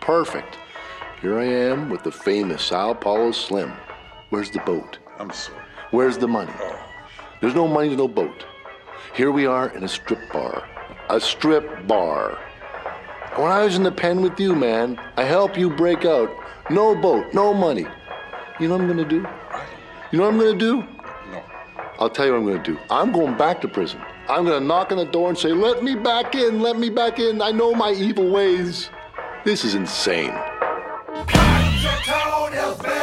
perfect. Here I am with the famous Sao Paulo Slim. Where's the boat? I'm sorry. Where's the money? Oh. There's no money, no boat. Here we are in a strip bar. A strip bar. When I was in the pen with you, man, I helped you break out. No boat, no money. You know what I'm gonna do? You know what I'm gonna do? No. I'll tell you what I'm gonna do. I'm going back to prison. I'm gonna knock on the door and say, let me back in, let me back in. I know my evil ways. This is insane. Cut your toenails, baby.